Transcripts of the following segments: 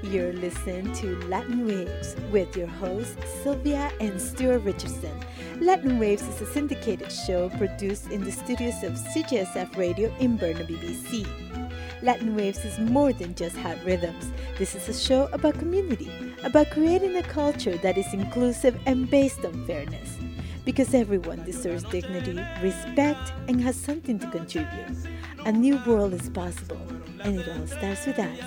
You're listening to Latin Waves with your hosts Sylvia and Stuart Richardson. Latin Waves is a syndicated show produced in the studios of CJSF Radio in Burnaby, BC. Latin Waves is more than just hot rhythms. This is a show about community, about creating a culture that is inclusive and based on fairness. Because everyone deserves dignity, respect, and has something to contribute. A new world is possible, and it all starts with us.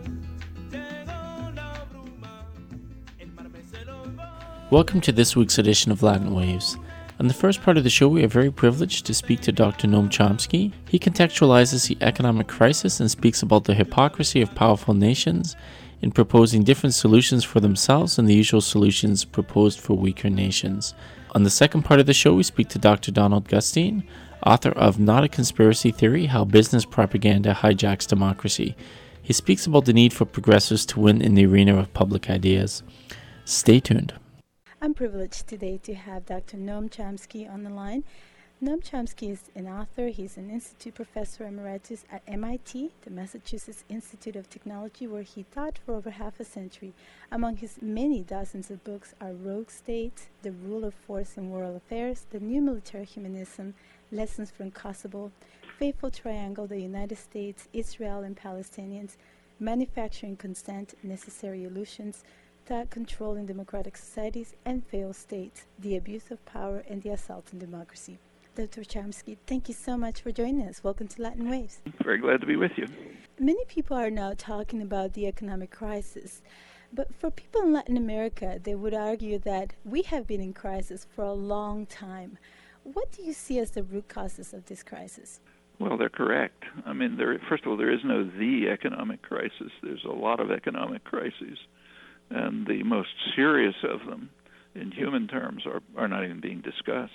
Welcome to this week's edition of Latin Waves. On the first part of the show, we are very privileged to speak to Dr. Noam Chomsky. He contextualizes the economic crisis and speaks about the hypocrisy of powerful nations in proposing different solutions for themselves and the usual solutions proposed for weaker nations. On the second part of the show, we speak to Dr. Donald Gustine, author of Not a Conspiracy Theory, How Business Propaganda Hijacks Democracy. He speaks about the need for progressives to win in the arena of public ideas. Stay tuned. I'm privileged today to have Dr. Noam Chomsky on the line. Noam Chomsky is an author. He's an Institute Professor Emeritus at MIT, the Massachusetts Institute of Technology, where he taught for over half a century. Among his many dozens of books are Rogue States, The Rule of Force in World Affairs, The New Military Humanism, Lessons from Kosovo, Fateful Triangle, The United States, Israel and Palestinians, Manufacturing Consent, Necessary Illusions, Thought Control in Democratic Societies, and Failed States, The Abuse of Power and the Assault on Democracy. Dr. Chomsky, thank you so much for joining us. Welcome to Latin Waves. Very glad to be with you. Many people are now talking about the economic crisis, but for people in Latin America, they would argue that we have been in crisis for a long time. What do you see as the root causes of this crisis? Well, they're correct. I mean, first of all, there is no the economic crisis. There's a lot of economic crises. And the most serious of them, in human terms, are not even being discussed.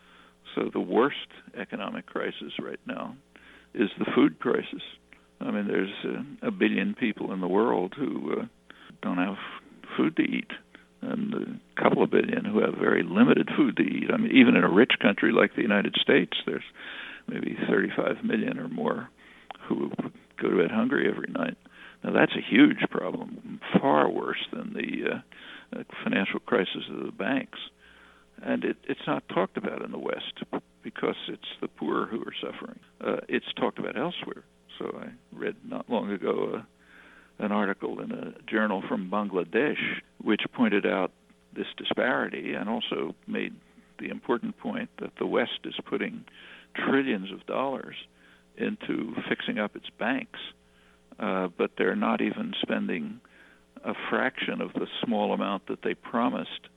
So the worst economic crisis right now is the food crisis. I mean, there's a billion people in the world who don't have food to eat, and a couple of billion who have very limited food to eat. I mean, even in a rich country like the United States, there's maybe 35 million or more who go to bed hungry every night. Now, that's a huge problem, far worse than the financial crisis of the banks. And it's not talked about in the West because it's the poor who are suffering. It's talked about elsewhere. So I read not long ago an article in a journal from Bangladesh which pointed out this disparity and also made the important point that the West is putting trillions of dollars into fixing up its banks. But they're not even spending a fraction of the small amount that they promised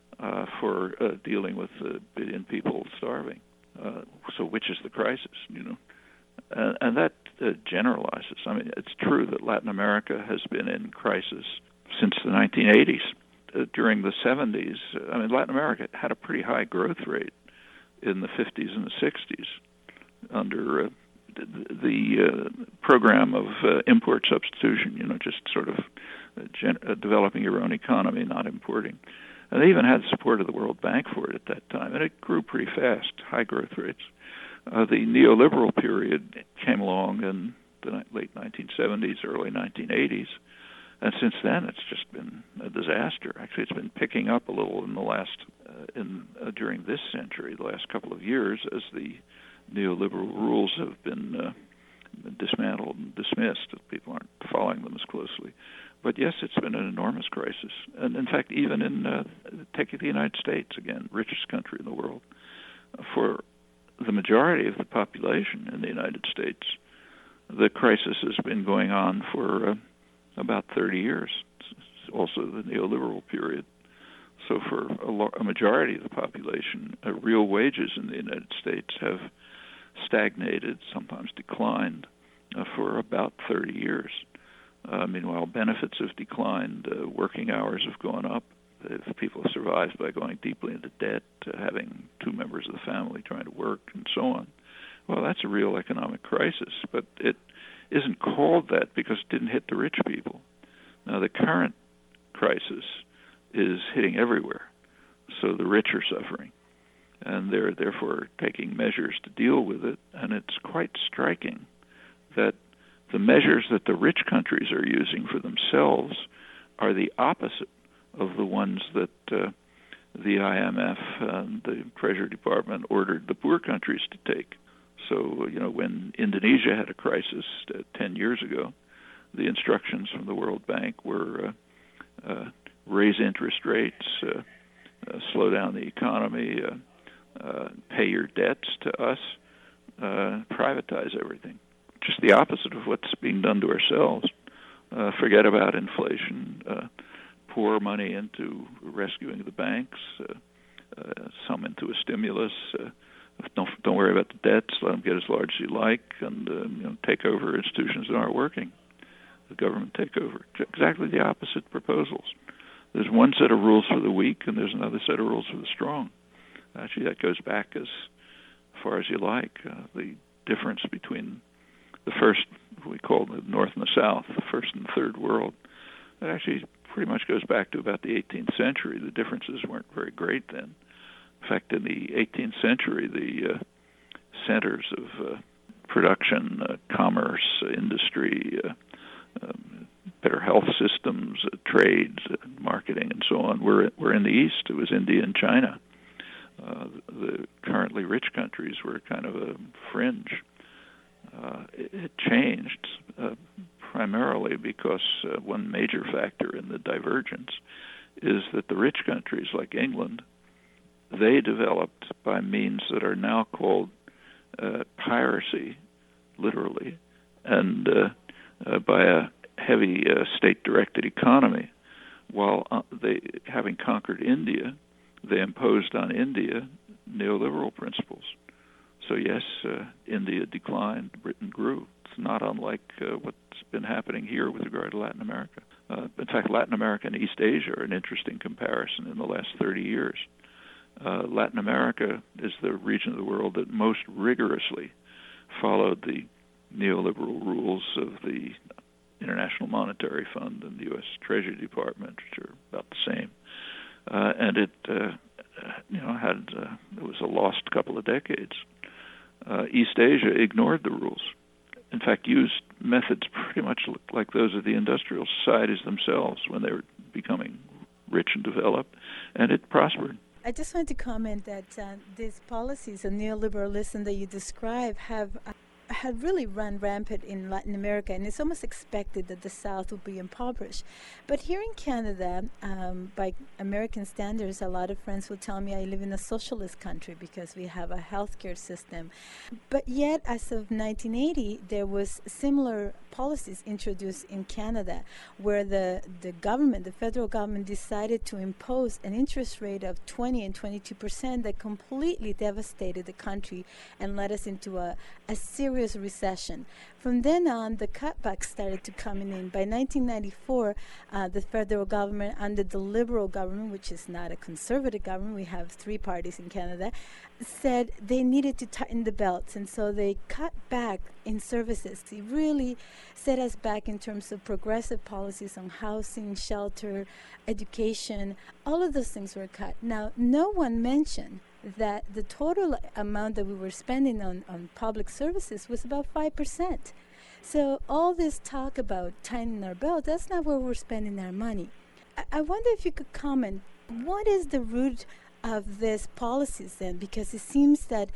for dealing with a billion people starving. So which is the crisis, you know? And that generalizes. I mean, it's true that Latin America has been in crisis since the 1980s. During the 70s, I mean, Latin America had a pretty high growth rate in the 50s and the 60s under the program of import substitution, you know, just sort of developing your own economy, not importing. And they even had support of the World Bank for it at that time, and it grew pretty fast, high growth rates. The neoliberal period came along in the late 1970s, early 1980s, and since then it's just been a disaster. Actually, it's been picking up a little in the last, during this century, the last couple of years, as the neoliberal rules have been dismantled and dismissed. People aren't following them as closely. But yes, it's been an enormous crisis. And in fact, even take the United States, again, richest country in the world, for the majority of the population in the United States, the crisis has been going on for about 30 years. It's also the neoliberal period. So for a majority of the population, real wages in the United States have stagnated, sometimes declined, for about 30 years. Meanwhile, benefits have declined, working hours have gone up. If people have survived by going deeply into debt, having two members of the family trying to work, and so on. Well, that's a real economic crisis, but it isn't called that because it didn't hit the rich people. Now, the current crisis is hitting everywhere, so the rich are suffering, and they're therefore taking measures to deal with it, and it's quite striking that the measures that the rich countries are using for themselves are the opposite of the ones that the IMF and the Treasury Department ordered the poor countries to take. So, when Indonesia had a crisis 10 years ago, the instructions from the World Bank were raise interest rates, slow down the economy, pay your debts to us, privatize everything. Just the opposite of what's being done to ourselves. Forget about inflation, pour money into rescuing the banks, some into a stimulus. Don't worry about the debts. Let them get as large as you like, and take over institutions that aren't working. The government takeover. Exactly the opposite proposals. There's one set of rules for the weak, and there's another set of rules for the strong. Actually, that goes back as far as you like. The difference between the first, we call the North and the South, the first and third world, that actually pretty much goes back to about the 18th century. The differences weren't very great then. In fact, in the 18th century, the centers of production, commerce, industry, better health systems, trades, marketing, and so on, were in the East. It was India and China. The currently rich countries were kind of a fringe. It changed primarily because one major factor in the divergence is that the rich countries like England, they developed by means that are now called piracy, literally, and by a heavy state-directed economy. While they, having conquered India, they imposed on India neoliberal principles. So yes, India declined, Britain grew. It's not unlike what's been happening here with regard to Latin America. In fact, Latin America and East Asia are an interesting comparison in the last 30 years. Latin America is the region of the world that most rigorously followed the neoliberal rules of the International Monetary Fund and the U.S. Treasury Department, which are about the same. And it, it was a lost couple of decades. East Asia ignored the rules. In fact, used methods pretty much like those of the industrial societies themselves when they were becoming rich and developed, and it prospered. I just wanted to comment that these policies of neoliberalism that you describe had really run rampant in Latin America, and it's almost expected that the South would be impoverished. But here in Canada, by American standards, a lot of friends will tell me I live in a socialist country because we have a healthcare system. But yet, as of 1980, there was similar policies introduced in Canada where the government, the federal government, decided to impose an interest rate of 20 and 22% that completely devastated the country and led us into a serious recession. From then on, the cutbacks started to come in. By 1994, the federal government, under the Liberal government, which is not a conservative government, we have three parties in Canada, said they needed to tighten the belts, and so they cut back in services. It really set us back in terms of progressive policies on housing, shelter, education. All of those things were cut. Now, no one mentioned that the total amount that we were spending on public services was about 5%. So all this talk about tightening our belt, that's not where we're spending our money. I wonder if you could comment, what is the root of these policies then? Because it seems that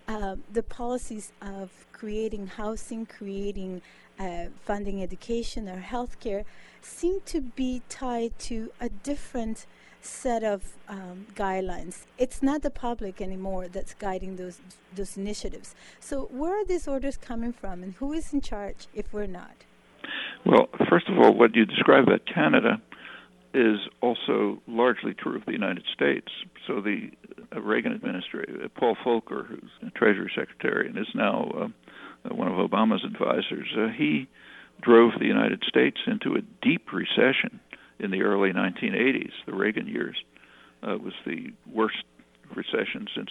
the policies of creating housing, creating funding education or healthcare seem to be tied to a different set of guidelines. It's not the public anymore that's guiding those initiatives. So where are these orders coming from, and who is in charge if we're not? Well, first of all, what you described about Canada is also largely true of the United States. So the Reagan administration, Paul Volcker, who's the Treasury Secretary and is now one of Obama's advisors, he drove the United States into a deep recession in the early 1980s. The Reagan years was the worst recession since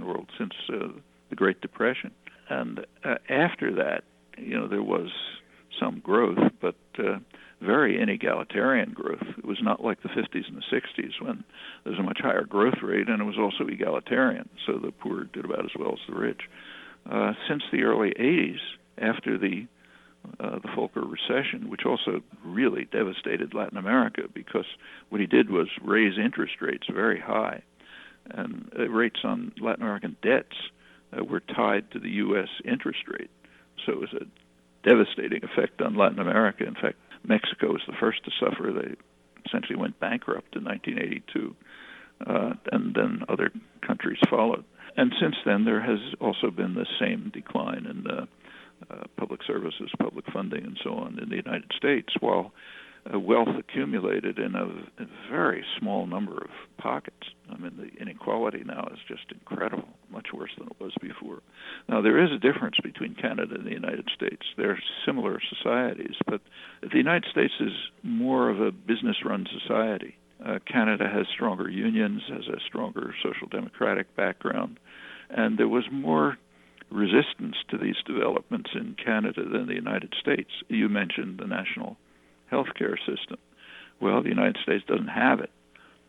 the Great Depression. And after that, there was some growth, but very inegalitarian growth. It was not like the 50s and the 60s when there was a much higher growth rate, and it was also egalitarian, so the poor did about as well as the rich. Since the early 80s, after the the Volcker recession, which also really devastated Latin America because what he did was raise interest rates very high. And rates on Latin American debts were tied to the U.S. interest rate. So it was a devastating effect on Latin America. In fact, Mexico was the first to suffer. They essentially went bankrupt in 1982, and then other countries followed. And since then, there has also been the same decline in public services, public funding, and so on in the United States, while wealth accumulated in a very small number of pockets. I mean, the inequality now is just incredible, much worse than it was before. Now, there is a difference between Canada and the United States. They're similar societies, but the United States is more of a business-run society. Canada has stronger unions, has a stronger social democratic background, and there was more resistance to these developments in Canada than the United States. You mentioned the national healthcare system. Well, the United States doesn't have it,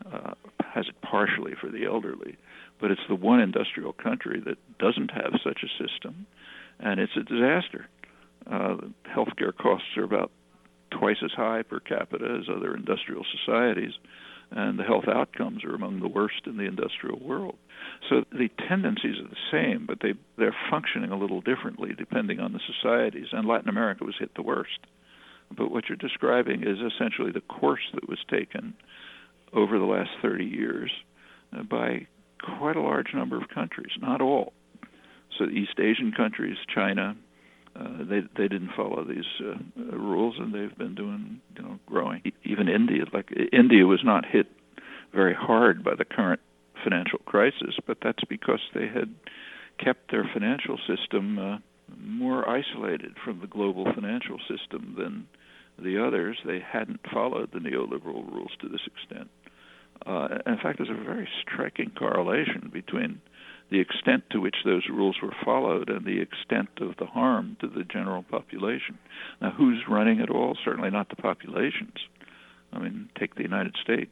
has it partially for the elderly, but it's the one industrial country that doesn't have such a system, and it's a disaster. Healthcare costs are about twice as high per capita as other industrial societies, and the health outcomes are among the worst in the industrial world. So the tendencies are the same, but they're functioning a little differently depending on the societies, and Latin America was hit the worst. But what you're describing is essentially the course that was taken over the last 30 years by quite a large number of countries, not all. So the East Asian countries, China, they didn't follow these rules, and they've been doing, growing. Even India was not hit very hard by the current financial crisis, but that's because they had kept their financial system more isolated from the global financial system than the others. They hadn't followed the neoliberal rules to this extent. In fact, there's a very striking correlation between the extent to which those rules were followed and the extent of the harm to the general population. Now, who's running it all? Certainly not the populations. I mean, take the United States.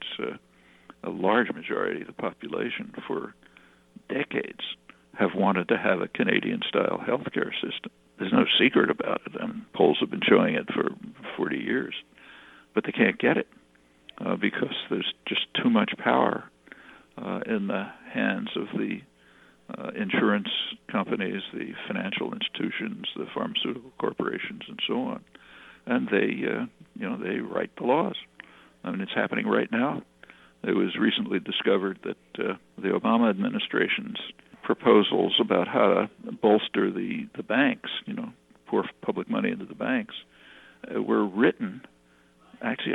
A large majority of the population for decades have wanted to have a Canadian-style healthcare system. There's no secret about it. I mean, polls have been showing it for 40 years. But they can't get it because there's just too much power in the hands of the insurance companies, the financial institutions, the pharmaceutical corporations, and so on. And they write the laws. I mean, it's happening right now. It was recently discovered that the Obama administration's proposals about how to bolster the banks, pour public money into the banks, were written actually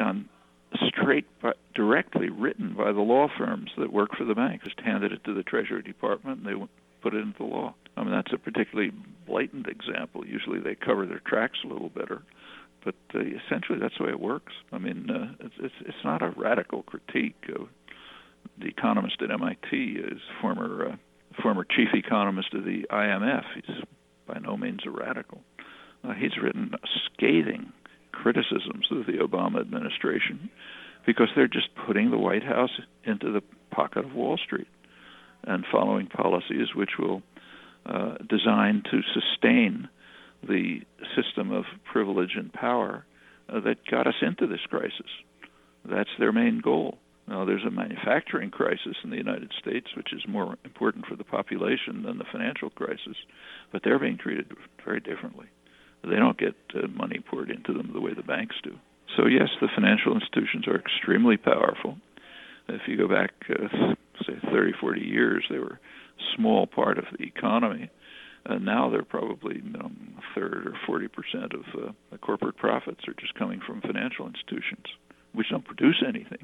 directly written by the law firms that work for the bank. Just handed it to the Treasury Department and they put it into law. I mean, that's a particularly blatant example. Usually they cover their tracks a little better. But essentially, that's the way it works. I mean, it's not a radical critique. The economist at MIT is former chief economist of the IMF. He's by no means a radical. He's written scathing criticisms of the Obama administration because they're just putting the White House into the pocket of Wall Street and following policies which will design to sustain the system of privilege and power that got us into this crisis. That's their main goal. Now, there's a manufacturing crisis in the United States, which is more important for the population than the financial crisis, but they're being treated very differently. They don't get money poured into them the way the banks do. So, yes, the financial institutions are extremely powerful. If you go back, say, 30, 40 years, they were a small part of the economy. Now they're probably a third or 40% of the corporate profits are just coming from financial institutions, which don't produce anything.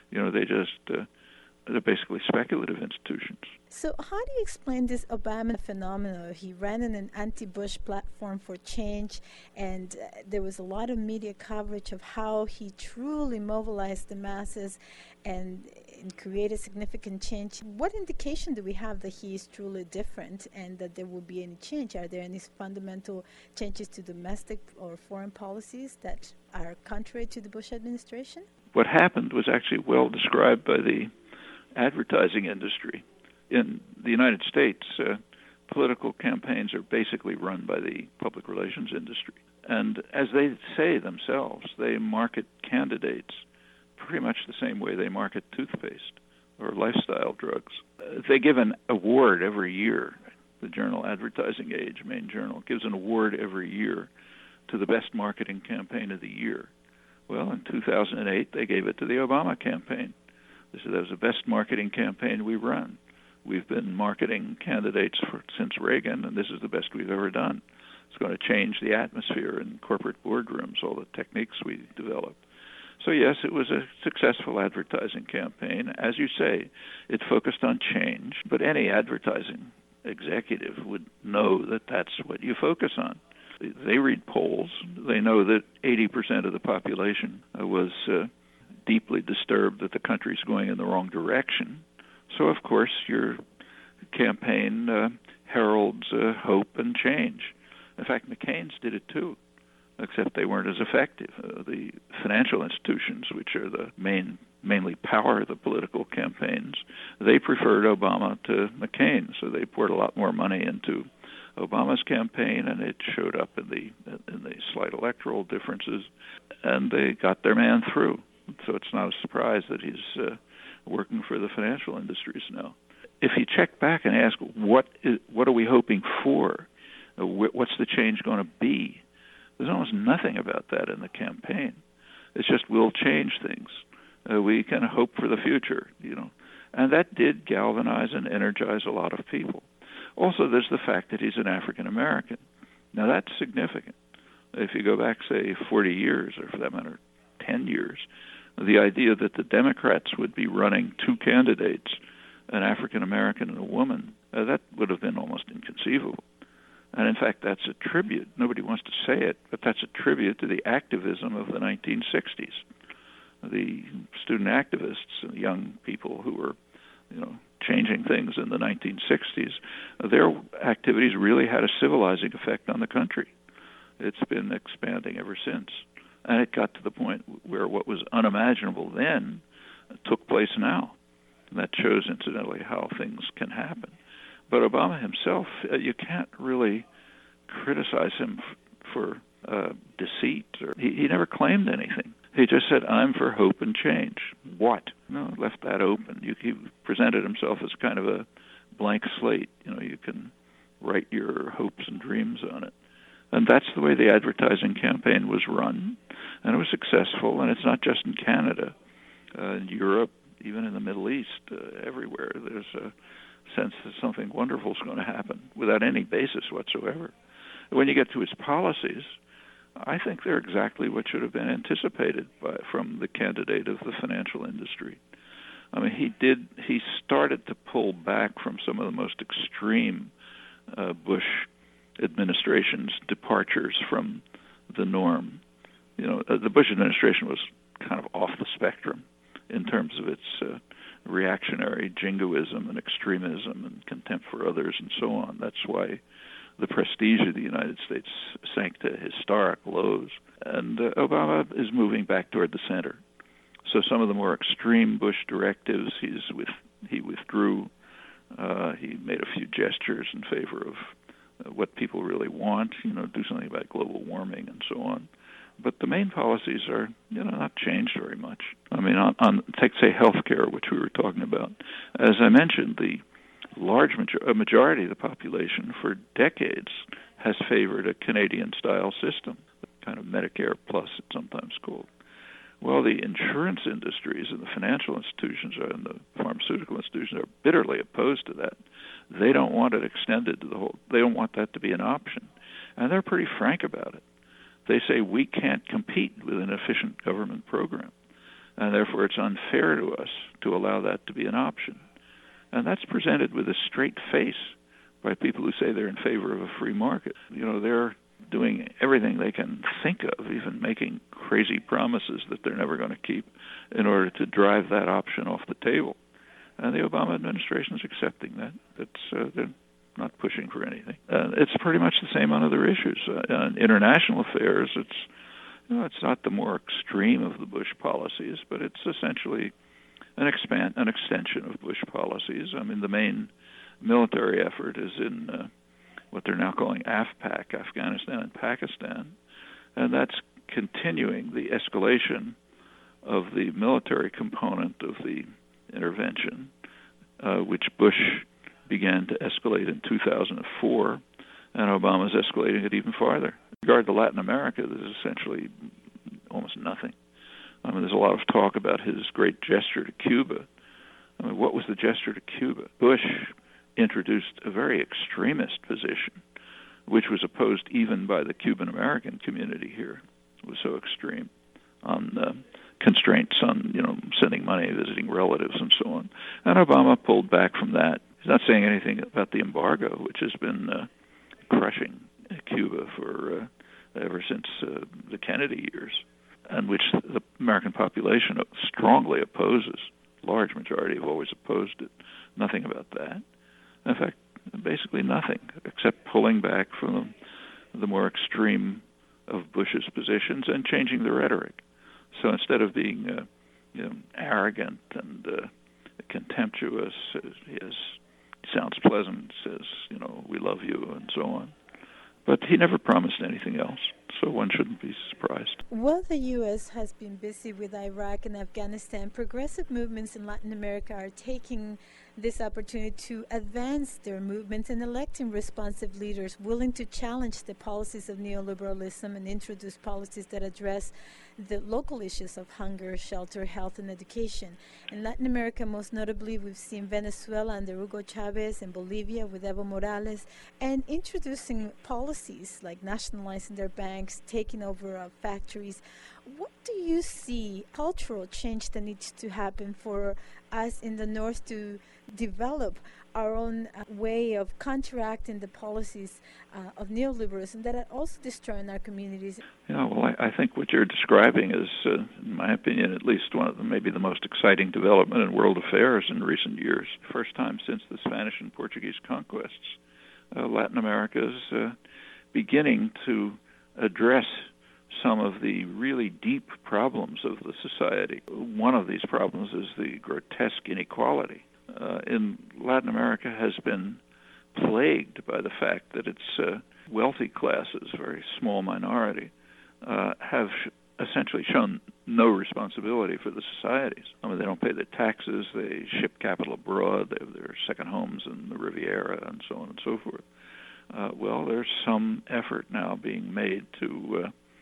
They're basically speculative institutions. So how do you explain this Obama phenomenon? He ran in an anti-Bush platform for change, and there was a lot of media coverage of how he truly mobilized the masses and created significant change. What indication do we have that he is truly different and that there will be any change? Are there any fundamental changes to domestic or foreign policies that are contrary to the Bush administration? What happened was actually well described by the advertising industry. In the United States, political campaigns are basically run by the public relations industry. And as they say themselves, they market candidates pretty much the same way they market toothpaste or lifestyle drugs. They give an award every year. The journal Advertising Age, main journal, gives an award every year to the best marketing campaign of the year. Well, in 2008, they gave it to the Obama campaign. They said that was the best marketing campaign we run. We've been marketing candidates since Reagan, and this is the best we've ever done. It's going to change the atmosphere in corporate boardrooms, all the techniques we developed. So yes, it was a successful advertising campaign. As you say, it focused on change, but any advertising executive would know that that's what you focus on. They read polls. They know that 80% of the population was deeply disturbed that the country's going in the wrong direction. So, of course, your campaign heralds hope and change. In fact, McCain's did it too, except they weren't as effective. The financial institutions, which are the mainly power the political campaigns, they preferred Obama to McCain, so they poured a lot more money into Obama's campaign, and it showed up in the slight electoral differences, and they got their man through. So it's not a surprise that he's working for the financial industries now. If you check back and ask what are we hoping for, what's the change going to be, there's almost nothing about that in the campaign. It's just we'll change things. We can hope for the future, and that did galvanize and energize a lot of people. Also, there's the fact that he's an African American. Now, that's significant. If you go back, say, 40 years, or for that matter, 10 years, the idea that the Democrats would be running two candidates, an African American and a woman, that would have been almost inconceivable. And in fact, that's a tribute. Nobody wants to say it, but that's a tribute to the activism of the 1960s. The student activists, young people who were, changing things in the 1960s, their activities really had a civilizing effect on the country. It's been expanding ever since. And it got to the point where what was unimaginable then took place now. And that shows, incidentally, how things can happen. But Obama himself, you can't really criticize him for deceit. He never claimed anything. He just said, I'm for hope and change. What? Left that open. He presented himself as kind of a blank slate. You can write your hopes and dreams on it. And that's the way the advertising campaign was run. And it was successful, and it's not just in Canada. In Europe, even in the Middle East, everywhere, there's a sense that something wonderful is going to happen without any basis whatsoever. When you get to his policies, I think they're exactly what should have been anticipated from the candidate of the financial industry. I mean, he started to pull back from some of the most extreme Bush administration's departures from the norm. The Bush administration was kind of off the spectrum in terms of its reactionary jingoism and extremism and contempt for others and so on. That's why the prestige of the United States sank to historic lows. And Obama is moving back toward the center. So some of the more extreme Bush directives he withdrew. He made a few gestures in favor of what people really want, do something about global warming and so on. But the main policies are, not changed very much. I mean, take, say, healthcare, which we were talking about. As I mentioned, the majority of the population for decades has favored a Canadian-style system, kind of Medicare Plus, it's sometimes called. Well, the insurance industries and the financial institutions and the pharmaceutical institutions are bitterly opposed to that. They don't want it extended to the whole. They don't want that to be an option, and they're pretty frank about it. They say we can't compete with an efficient government program, and therefore it's unfair to us to allow that to be an option. And that's presented with a straight face by people who say they're in favor of a free market. They're doing everything they can think of, even making crazy promises that they're never going to keep in order to drive that option off the table. And the Obama administration is accepting that. They're not pushing for anything. It's pretty much the same on other issues. On international affairs, it's not the more extreme of the Bush policies, but it's essentially an extension of Bush policies. I mean, the main military effort is in what they're now calling AFPAC, Afghanistan and Pakistan. And that's continuing the escalation of the military component of the intervention, which Bush began to escalate in 2004, and Obama's escalating it even farther. In regard to Latin America, there's essentially almost nothing. I mean, there's a lot of talk about his great gesture to Cuba. I mean, what was the gesture to Cuba? Bush introduced a very extremist position, which was opposed even by the Cuban-American community here. It was so extreme on constraints on, sending money, visiting relatives, and so on. And Obama pulled back from that. He's not saying anything about the embargo, which has been crushing Cuba for ever since the Kennedy years, and which the American population strongly opposes. Large majority have always opposed it. Nothing about that. In fact, basically nothing, except pulling back from the more extreme of Bush's positions and changing the rhetoric. So instead of being arrogant and contemptuous, he sounds pleasant, says, we love you, and so on. But he never promised anything else, so one shouldn't be surprised. While the U.S. has been busy with Iraq and Afghanistan, progressive movements in Latin America are taking this opportunity to advance their movements and electing responsive leaders willing to challenge the policies of neoliberalism and introduce policies that address the local issues of hunger, shelter, health, and education. In Latin America, most notably, we've seen Venezuela under Hugo Chavez and Bolivia with Evo Morales, and introducing policies like nationalizing their banks, taking over factories. What do you see cultural change that needs to happen for us in the North to develop our own way of counteracting the policies of neoliberalism that are also destroying our communities? Yeah, well, I think what you're describing is, in my opinion, at least one of maybe the most exciting development in world affairs in recent years. First time since the Spanish and Portuguese conquests, Latin America is beginning to address some of the really deep problems of the society. One of these problems is the grotesque inequality. In Latin America has been plagued by the fact that its wealthy classes, very small minority, have essentially shown no responsibility for the societies. I mean, they don't pay their taxes, they ship capital abroad, they have their second homes in the Riviera, and so on and so forth. Well, there's some effort now being made to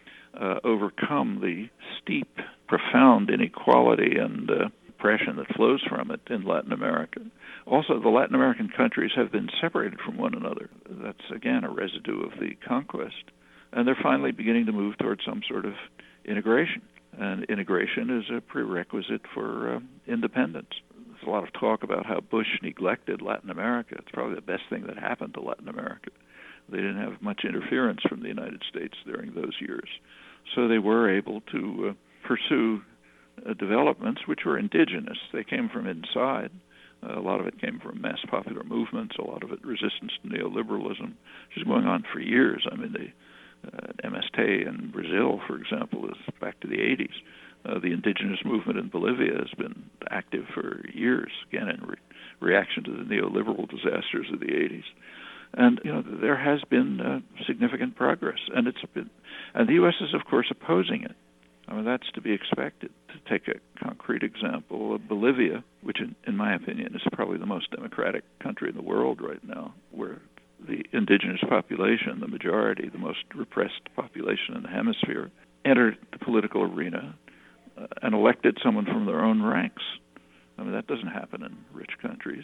overcome the steep, profound inequality and oppression that flows from it in Latin America. Also, the Latin American countries have been separated from one another. That's, again, a residue of the conquest. And they're finally beginning to move towards some sort of integration. And integration is a prerequisite for independence. There's a lot of talk about how Bush neglected Latin America. It's probably the best thing that happened to Latin America. They didn't have much interference from the United States during those years. So they were able to pursue developments which were indigenous. They came from inside. A lot of it came from mass popular movements, a lot of it resistance to neoliberalism, which is going on for years. I mean, the MST in Brazil, for example, is back to the 80s. The indigenous movement in Bolivia has been active for years, again, in reaction to the neoliberal disasters of the 80s. And, there has been significant progress, and the U.S. is, of course, opposing it. I mean, that's to be expected. To take a concrete example of Bolivia, which in my opinion is probably the most democratic country in the world right now, where the indigenous population, the majority, the most repressed population in the hemisphere, entered the political arena and elected someone from their own ranks. I mean, that doesn't happen in rich countries.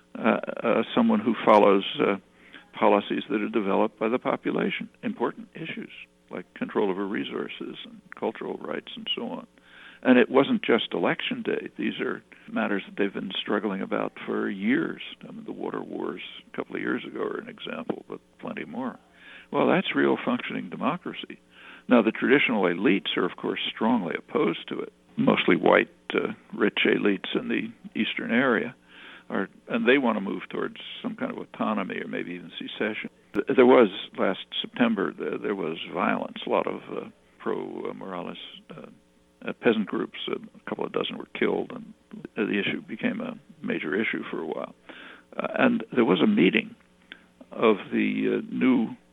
Someone who follows policies that are developed by the population, important issues like control over resources and cultural rights and so on. And it wasn't just election day. These are matters that they've been struggling about for years. I mean, the water wars a couple of years ago are an example, but plenty more. Well, that's real functioning democracy. Now, the traditional elites are, of course, strongly opposed to it, mostly white, rich elites in the eastern area, and they want to move towards some kind of autonomy or maybe even secession. There was, last September, there was violence. A lot of pro-Morales peasant groups, a couple of dozen were killed, and the issue became a major issue for a while. And there was a meeting of the new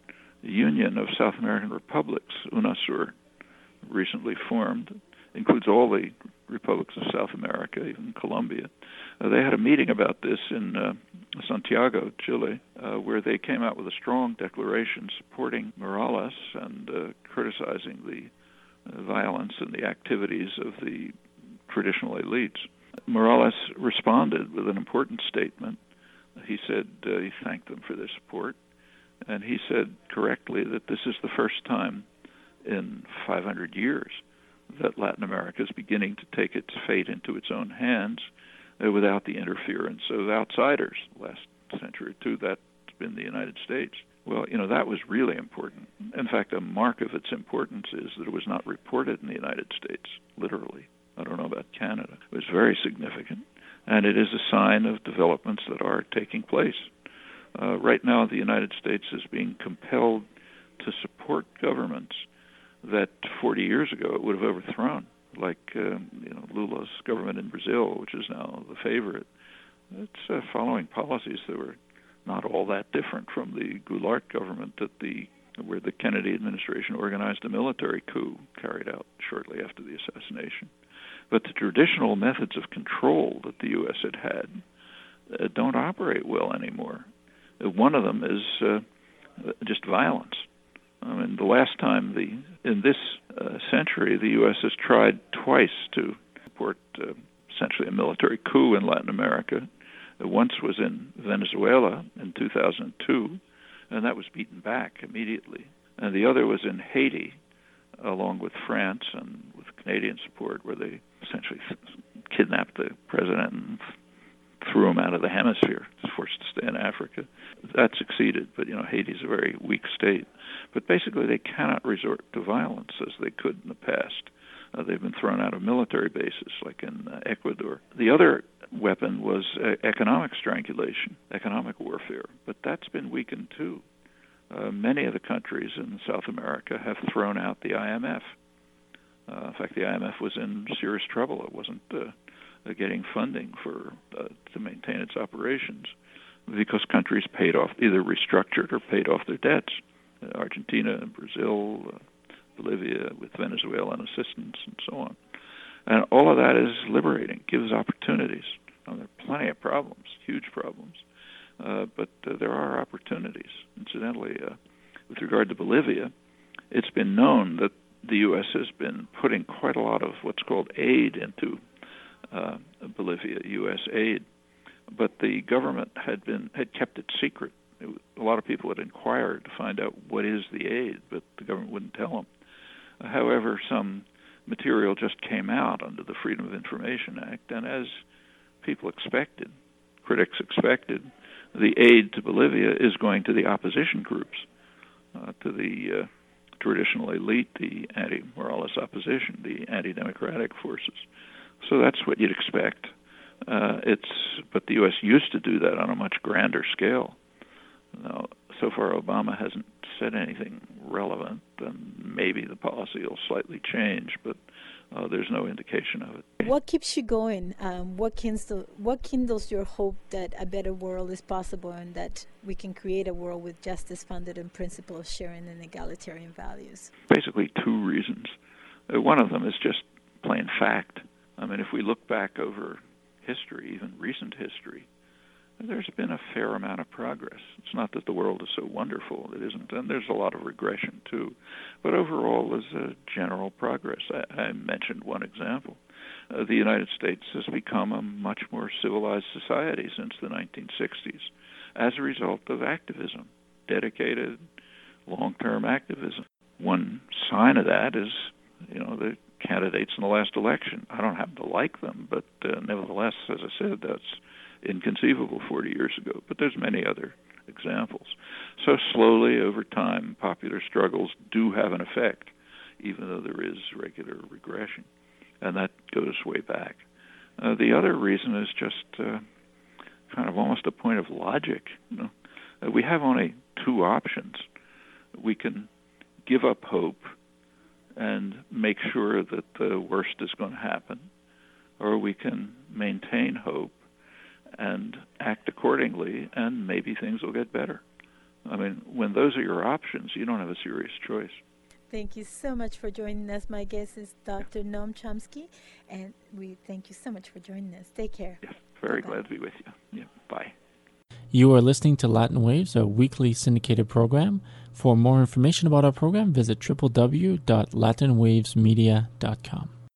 Union of South American Republics, UNASUR, recently formed, includes all the republics of South America, even Colombia. They had a meeting about this in Santiago, Chile, where they came out with a strong declaration supporting Morales and criticizing the violence and the activities of the traditional elites. Morales responded with an important statement. He said he thanked them for their support, and he said correctly that this is the first time in 500 years that Latin America is beginning to take its fate into its own hands without the interference of outsiders. Last century or two, that's been the United States. Well, that was really important. In fact, a mark of its importance is that it was not reported in the United States, literally. I don't know about Canada. It was very significant, and it is a sign of developments that are taking place. Right now, the United States is being compelled to support governments that 40 years ago it would have overthrown, like Lula's government in Brazil, which is now the favorite. It's following policies that were not all that different from the Goulart government where the Kennedy administration organized a military coup carried out shortly after the assassination. But the traditional methods of control that the U.S. had don't operate well anymore. One of them is just violence. I mean, the last time in this century, the U.S. has tried twice to support essentially a military coup in Latin America. Once was in Venezuela in 2002, and that was beaten back immediately. And the other was in Haiti, along with France and with Canadian support, where they essentially kidnapped the president and threw him out of the hemisphere. He was forced to stay in Africa. That succeeded, but Haiti's a very weak state. But basically, they cannot resort to violence as they could in the past. They've been thrown out of military bases, like in Ecuador. The other weapon was economic strangulation, economic warfare, but that's been weakened too. Many of the countries in South America have thrown out the IMF. In fact, the IMF was in serious trouble. It wasn't getting funding to maintain its operations because countries paid off, either restructured or paid off their debts. Argentina, Brazil, Bolivia, with Venezuelan assistance, and so on. And all of that is liberating, gives opportunities. There are plenty of problems, huge problems, but there are opportunities. Incidentally, with regard to Bolivia, it's been known that the U.S. has been putting quite a lot of what's called aid into Bolivia, U.S. aid, but the government had kept it secret. A lot of people had inquired to find out what is the aid, but the government wouldn't tell them. However, some material just came out under the Freedom of Information Act, and as people expected, critics expected, the aid to Bolivia is going to the opposition groups, to the traditional elite, the anti-Morales opposition, the anti-democratic forces. So that's what you'd expect. But the U.S. used to do that on a much grander scale. Now, so far, Obama hasn't said anything relevant, and maybe the policy will slightly change, but there's no indication of it. What keeps you going? What kindles your hope that a better world is possible and that we can create a world with justice founded on principle of sharing and egalitarian values? Basically, two reasons. One of them is just plain fact. I mean, if we look back over history, even recent history, there's been a fair amount of progress. It's not that the world is so wonderful. It isn't. And there's a lot of regression, too. But overall, there's a general progress. I mentioned one example. The United States has become a much more civilized society since the 1960s as a result of activism, dedicated, long-term activism. One sign of that is, the candidates in the last election. I don't happen to like them, but nevertheless, as I said, that's inconceivable 40 years ago, but there's many other examples. So slowly, over time, popular struggles do have an effect, even though there is regular regression, and that goes way back. The other reason is just kind of almost a point of logic. We have only two options. We can give up hope and make sure that the worst is going to happen, or we can maintain hope and act accordingly, and maybe things will get better. I mean, when those are your options, you don't have a serious choice. Thank you so much for joining us. My guest is Dr. Noam Chomsky, and we thank you so much for joining us. Take care. Yeah, very Bye-bye. glad to be with you. Yeah, bye. You are listening to Latin Waves, a weekly syndicated program. For more information about our program, visit www.latinwavesmedia.com.